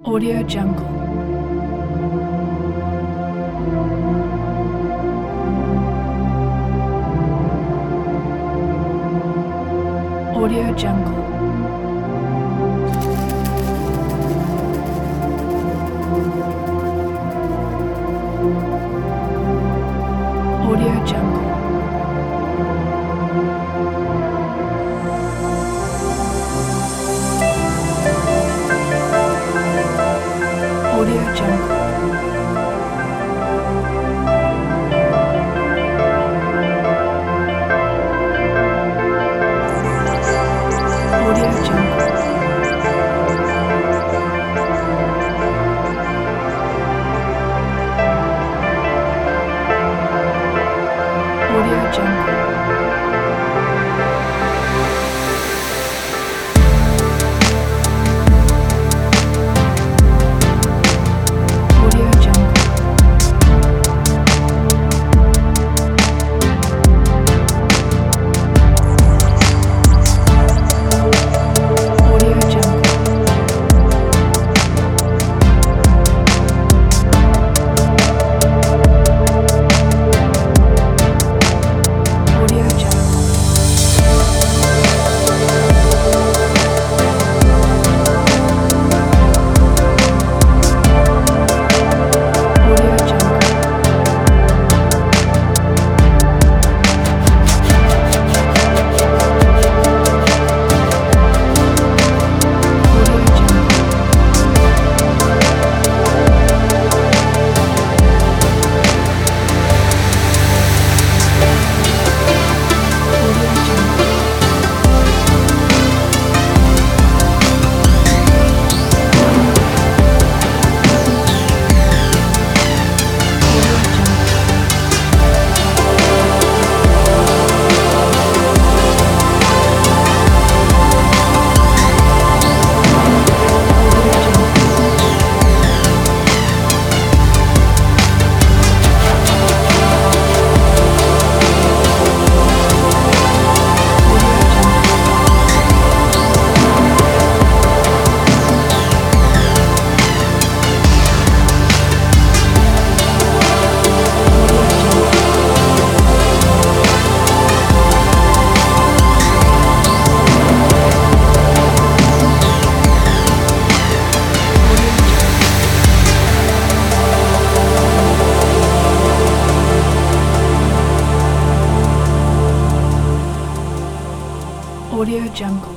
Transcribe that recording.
Audio Jungle. Audio Jungle. Audio Jungle. Audio Jungle. Audio Jungle. Audio Jungle. Audio Jungle. Audio Jungle. Audio Jungle. Audio Jungle. Audio Jungle. Audio Jungle. Audio Jungle. Audio Jungle. Audio Jungle. Audio Jungle. Audio Jungle.